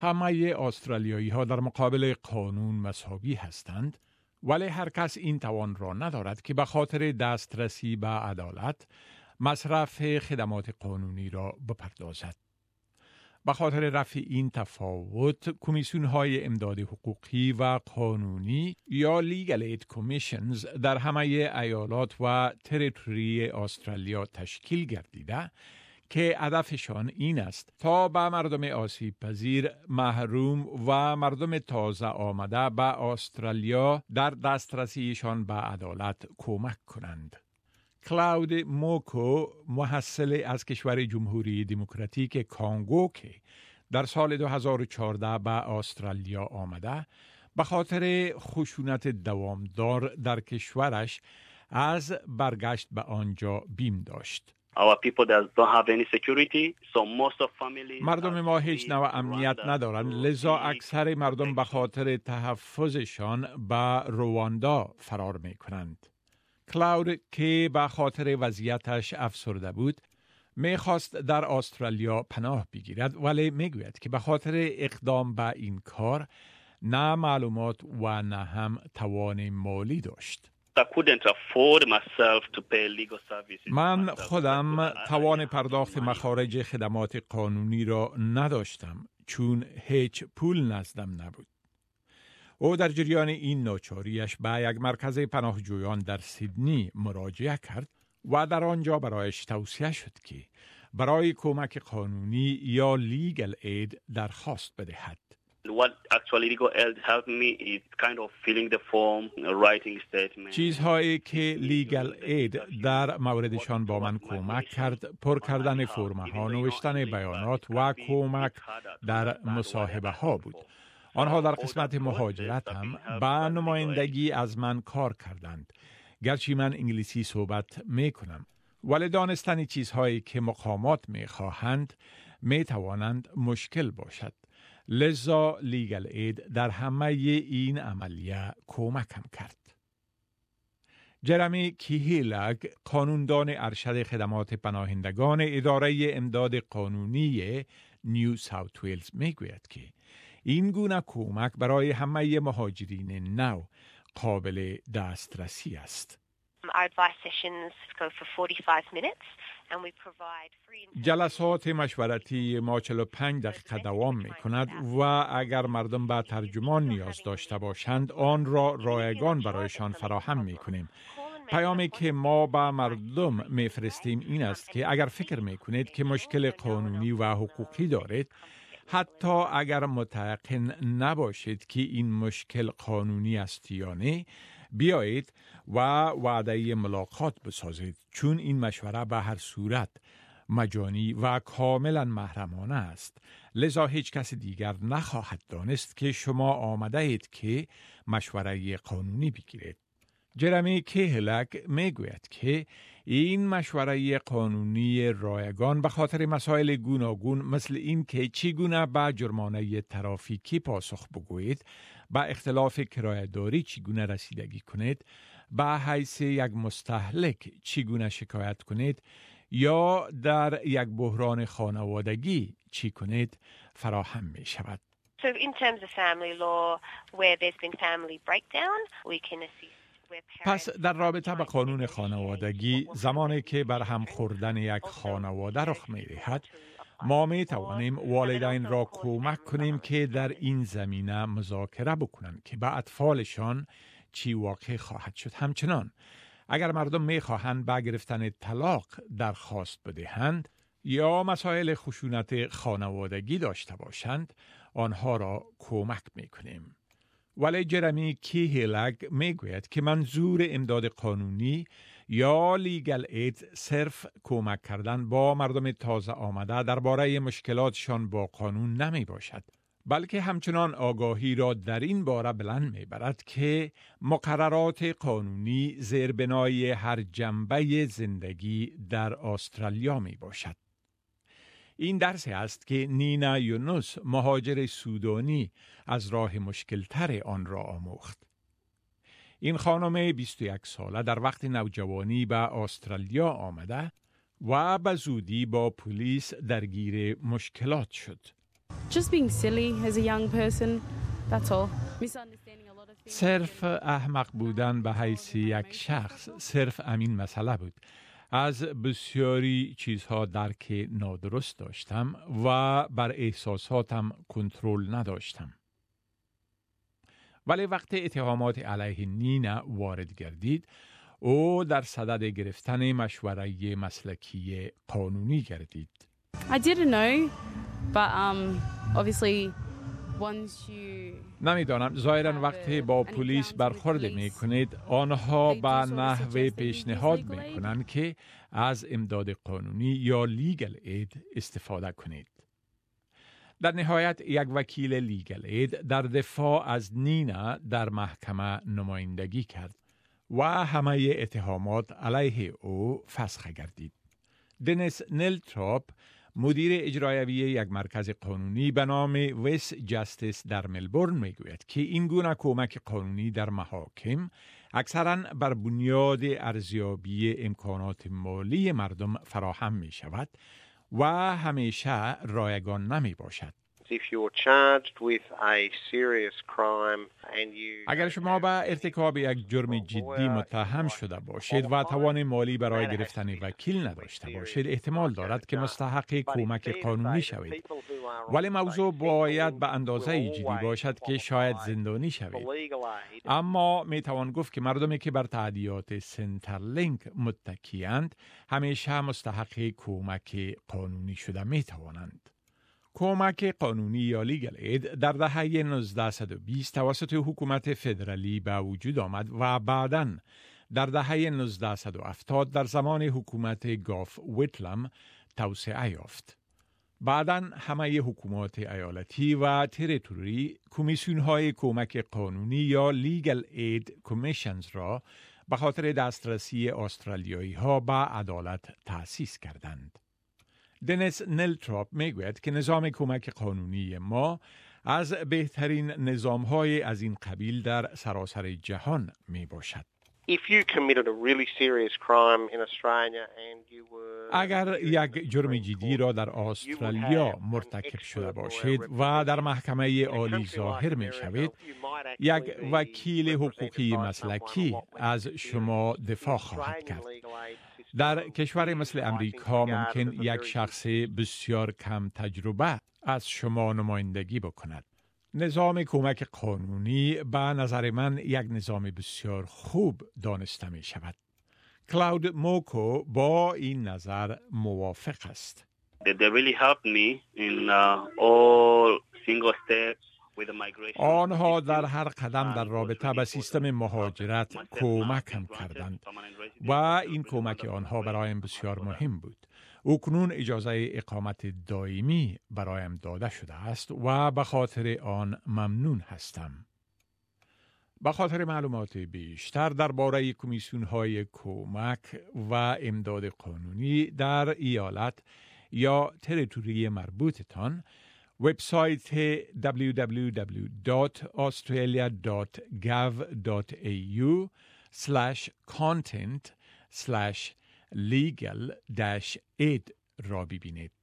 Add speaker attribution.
Speaker 1: همه استرالیایی ها در مقابل قانون مساوی هستند، ولی هر کس این توان را ندارد که به خاطر دسترسی به عدالت مصرف خدمات قانونی را بپردازد. به خاطر رفع این تفاوت، کمیسیون های امداد حقوقی و قانونی یا Legal Aid Commissions در همه ایالات و تریتوری استرالیا تشکیل گردیده که هدفشان این است تا به مردم آسیب پذیر، محروم و مردم تازه آمده به استرالیا در دسترسیشان به عدالت کمک کنند. کلاود موکو، محصل از کشور جمهوری دموکراتیک کانگو که در سال 2014 به استرالیا آمده، به خاطر خشونت دوامدار در کشورش از برگشت به آنجا بیم داشت. مردم ما هیچ نوع امنیت ندارند، لذا اکثر مردم به خاطر تحفظشان به رواندا فرار می کنند. کلاود که به خاطر وضعیتش افسرده بود، میخواست در استرالیا پناه بگیرد، ولی میگوید که به خاطر اقدام به این کار نه معلومات و نه هم توان مالی داشت. من خودم توان پرداخت مخارج خدمات قانونی را نداشتم چون هیچ پول نزدم نبود. او در جریان این ناچاریش به یک مرکز پناهجویان در سیدنی مراجعه کرد و در آنجا برایش توصیه شد که برای کمک قانونی یا لیگل اید درخواست بدهد. چیزهایی که لیگل اید در موردشان با من کمک کرد، پر کردن فرم‌ها، نوشتن بیانات و کمک در مصاحبه ها بود. آنها در قسمت مهاجرت هم به نمایندگی از من کار کردند. گرچه من انگلیسی صحبت می کنم، ولی دانستن چیزهایی که مقامات می خواهند می توانند مشکل باشد. لذا لیگل اید در همه این عملیه کمکم کرد. جرمی کیهیلگ، قانوندان ارشد خدمات پناهندگان اداره امداد قانونی نیو ساوت ویلز می گوید که این گونه کمک برای همه مهاجرین نو قابل دسترسی است. جلسات مشورتی ما 45 دقیقه دوام می کند و اگر مردم به ترجمان نیاز داشته باشند آن را رایگان برایشان فراهم می کنیم. پیامی که ما به مردم می فرستیم این است که اگر فکر می کنید که مشکل قانونی و حقوقی دارید، حتی اگر متيقن نباشید که این مشکل قانونی است یا نه، بیایید و وعده ملاقات بسازید، چون این مشوره به هر صورت مجانی و کاملا محرمانه است. لذا هیچ کس دیگر نخواهد دانست که شما آمده اید که مشوره قانونی بگیرید. جرمی کیهلک میگوید که این مشوره قانونی رایگان به خاطر مسائل گوناگون مثل این که چگونه به جرمانه ترافیکی پاسخ بگویید، به اختلاف کرایه‌داری چگونه رسیدگی کنید، به حیث یک مستهلک چگونه شکایت کنید یا در یک بحران خانوادگی چی کنید فراهم می شود.
Speaker 2: So in terms of family law, where there's been family breakdown, we can assist.
Speaker 1: پس در رابطه با قانون خانوادگی، زمانی که برهم خوردن یک خانواده رخ می دهد، ما می توانیم والدین را کمک کنیم که در این زمینه مذاکره بکنند که به اطفالشان چی واقع خواهد شد. همچنان اگر مردم می خواهند به گرفتن طلاق درخواست بدهند یا مسائل خشونت خانوادگی داشته باشند، آنها را کمک می کنیم. ولی جرمی کیهلگ می گوید که منظور امداد قانونی یا لیگل اید صرف کمک کردن با مردم تازه آمده درباره مشکلاتشان با قانون نمی باشد، بلکه همچنان آگاهی را در این باره بلند می برد که مقررات قانونی زیربنای هر جنبه زندگی در استرالیا می باشد. این درسی است که نینا یونس، مهاجر سودانی، از راه مشکلتر آن را آموخت. این خانم 21 ساله در وقت نوجوانی به استرالیا آمده و به زودی با پلیس درگیر مشکلات شد.
Speaker 3: Just being silly as a young person, that's all. Misunderstanding a lot of things.
Speaker 1: صرف احمق بودن به حیث یک شخص صرف امین مسئله بود. از بسیاری چیزها درک نادرست داشتم و بر احساساتم کنترل نداشتم. ولی وقتی اتهامات علیه نینا وارد گردید، او در صدد گرفتن مشوره مسلکی قانونی گردید.
Speaker 3: I didn't know, but obviously once you
Speaker 1: نمیدانم، ظاهراً وقتی با پلیس برخورد می کنید، آنها به نحو پیشنهاد می کنند که از امداد قانونی یا لیگل اید استفاده کنید. در نهایت یک وکیل لیگل اید در دفاع از نینا در محکمه نمایندگی کرد و همه اتهامات علیه او فسخ گردید. دنیس نیلتروپ، مدیر اجرایی یک مرکز قانونی به نام ویس جستیس در ملبورن میگوید که این گونه کمک قانونی در محاکم اکثراً بر بنیاد ارزیابی امکانات مالی مردم فراهم می شود و همیشه رایگان نمی باشد.
Speaker 4: If you're charged with a serious crime and you
Speaker 1: اگر شما به ارتکاب یک جرم جدی متهم شده باشید و توان مالی برای گرفتن وکیل نداشته باشید، احتمال دارد که مستحق کمک قانونی شوید. ولی موضوع باید به اندازه جدی باشد که شاید زندانی شوید. اما می توان گفت که مردمی که بر تعهدات سنترلینک متکیند همیشه مستحق کمک قانونی شده می توانند. کمک قانونی یا لیگل اید در دهه 1920 توسط حکومت فدرالی به وجود آمد و بعداً در دهه 1970 در زمان حکومت گاف ویتلم توسعه یافت. بعداً همه حکومات ایالتی و تریتوری کمیسیون‌های کمک قانونی یا لیگل اید کمیشنز را به خاطر دسترسی استرالیایی‌ها به عدالت تأسیس کردند. دنیس نیلتروپ میگوید که نظام کمک قانونی ما از بهترین نظام‌های از این قبیل در سراسر جهان می باشد.
Speaker 4: If you committed a really serious crime in Australia and you were
Speaker 1: اگر یک جرم جدی را در استرالیا مرتکب شده باشید و در محکمه عالی ظاهر می شوید، یک وکیل حقوقی مسلکی از شما دفاع خواهد کرد. در کشور مثل امریکا ممکن یک شخص بسیار کم تجربه از شما نمایندگی بکند. نظام کمک قانونی به نظر من یک نظام بسیار خوب دانسته می شود. کلاود موکو با این نظر موافق است.
Speaker 5: They really helped me in all single steps.
Speaker 1: آنها در هر قدم در رابطه با سیستم مهاجرت کمکم کردند و این کمک آنها برایم بسیار مهم بود. اکنون اجازه اقامت دائمی برایم داده شده است و به خاطر آن ممنون هستم. به خاطر معلومات بیشتر درباره کمیسیون‌های کمک و امداد قانونی در ایالت یا تریتوری مربوطتان، وبسایت www.australia.gov.au/content/legal-aid را ببینید.